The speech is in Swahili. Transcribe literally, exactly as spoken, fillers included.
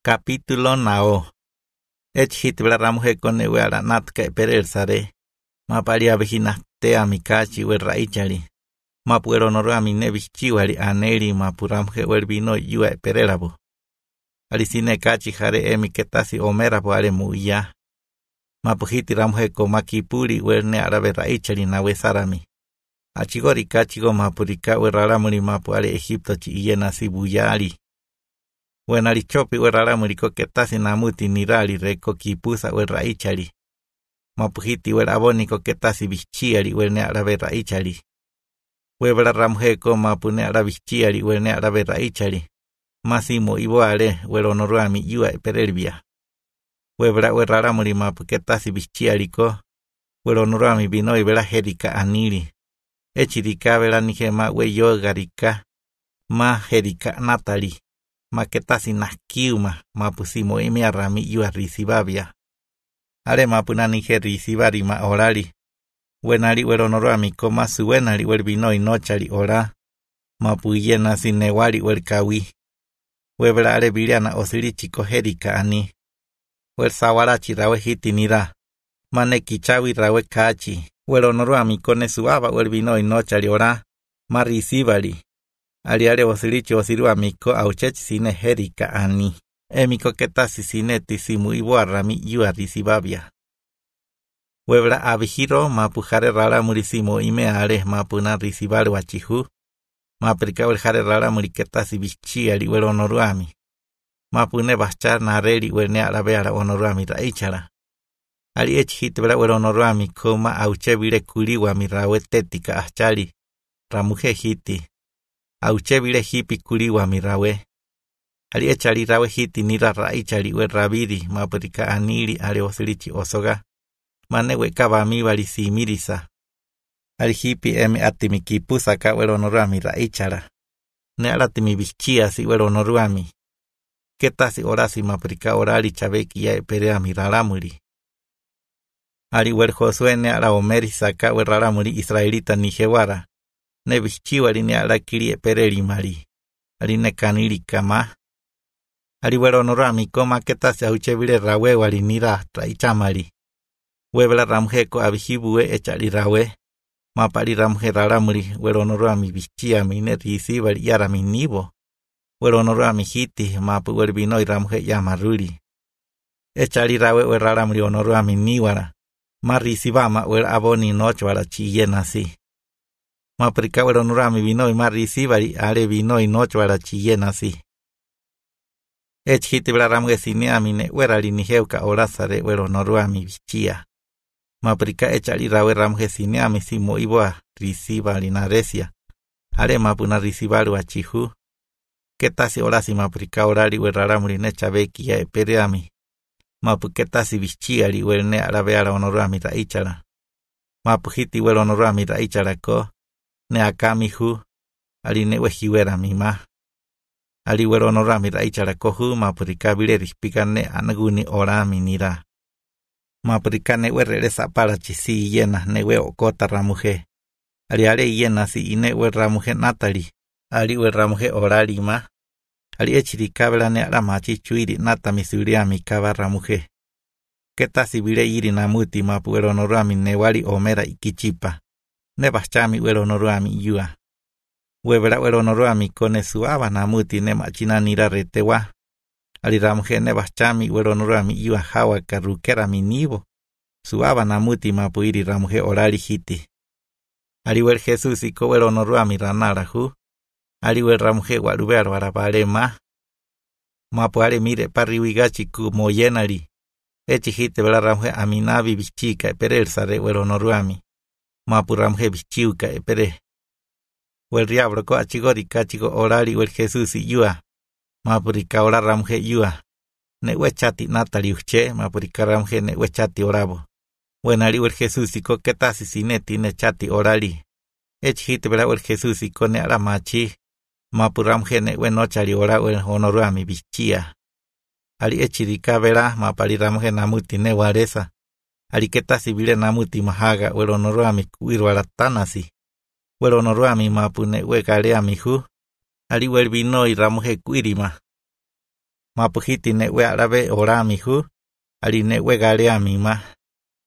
Capítulo nao. Echit blarramuje con neweara natka perer sare. Mapalia vejina te amikachi we raichali. Mapuero noro amine bichiwali aneri mapuramje werbino yue pererabo. Alisine kachi jare emi ketasi omera poare muya. Mapuhiti ramje komakipuri werne arabe raichali nawe sarami. Achigori kachigo mapurika we raramuri mapuare Egipto chi iena sibuyali. Wenali chopi we raramuri ko ketasi namuti nirali reko kipusa we raichali. Mapuhiti we aboni ko ketasi bichiali we ne arabe raichali. We raramje ko mapune arabe bichiali we ne arabe raichali. Masimo iboale we ronoruami yua pererbia. We bra we raramuri mapu ketasi bichiali ko we ronoruami binoi bela herika anili. Echirika vela nijema we yogarika ma herika natali ma ketasi nakiuma ma pusimo imi arami yua risibabia ale ma punani he risibari ma orali wenali weronoroami koma suwenali werbinoi nochali ora ma puyena sinewali werkawi webra ale biliana osilichi ko herika ani wer sawarachi rawe hitinira mane kichawi rawe kachi weronoruami kone suaba werbinoi nochali ora ma risibali aliale osilichi osiruami ko auchechi sine herika ani emiko ketasi sine tisimu ibuarami yua risibabia webra abihiro mapujare rara murisimo imeare mapuna risibali wachihu maprika welhare rara muriketasi bichiali weronoruami mapune bachar nareli werne arabeara onoruami raichara ali echit bra weronoruami koma auchebile kuliwa mirawe tetika achali ramuje hiti auchebile hipi kuliwa mirawe ali echali rawe hiti nira raichali we rabiri maprika anili ale osilichi osoga mane we kabami bali simirisa ali hipi emi atimikipu saka weronoruami raichara ne alatimi bichia si weronoruami ketasi orasi maprika orali chabeki ya pereami raramuri ali wer Josué ne ala omeri saka wer raramuri israelita nijewara ne bichiwali ne ala kiri pereri mari ali ne kanili kama ali weronorami koma ketasi auchebile rawe wali nira traichamari webla ramje ko abihibue echali rawe mapali ramje raramuri weronorami bichia mine risibali yarami nibo weronorami hiti mapu werbinoi ramje yamaruli echali rawe wer raramuri onorami niwara marisibama wer aboni nochwara chiyenasi maprika weronorami binoi marisibali ale binoi nochwara chiyenasi echhiti blaramge siniamine werali niheuka orasare weronorami bichia maprika echali rawe ramge siniami simo iboa risibali naresia ale mapuna risibali wachihu ketasi orasi maprika orali weraramuri nechabeki ya epereami mapu ketasi bichiali werne arabeara onorami raichara mapu hiti weronorami raichara ko ne akamihu ali ne wehiwera mima ali weronorami raichara kohu mapurika bile rispikane anaguni orami nira mapurika ne wereresa para chisi yena ne we okota ramuje ali ale yena si ine we ramuje natali ali we ramuje orali ma ali echirika bela ne aramachi chuiri nata misuriami kaba ramuje ketasi bile iri namuti mapu weronorami ne wali omera ikichipa ne bachami weronorami yua webra weronorami kone suaba namuti ne machina nira retewa ali ramuje ne bachami weronorami yua hawa karukera minibo suaba namuti mapu iri ramuje orali hiti ali wer Jesus iko weronorami ranarahu ali wer ramuje warubearo arabalema mapu ale mire parriwigachi ku moyenari echi hite bela ramuje aminabi bichika eperersare weronorami mapu ramuje bichiuka epere wel diablo ko achigori kachigo orali wel Jesus yua mapurika ora ramuje yua ne wechati natali uche mapurika ramuje ne wechati orabo wenali wel Jesus ko ketasi sineti ne chati orali echhite bela wel Jesus ko ne aramachi mapuramuje ne wenochali ora wel honoruami bichia ali echirika bela mapali ramuje namuti ne waresa ali ketasi bile namuti mahaga wel honoruami kuirwala tanasi weronorami mapune wekaleami hu ali werbinoi ramuje kuirima mapujiti newe arabe orami hu, ali newe galeami ma.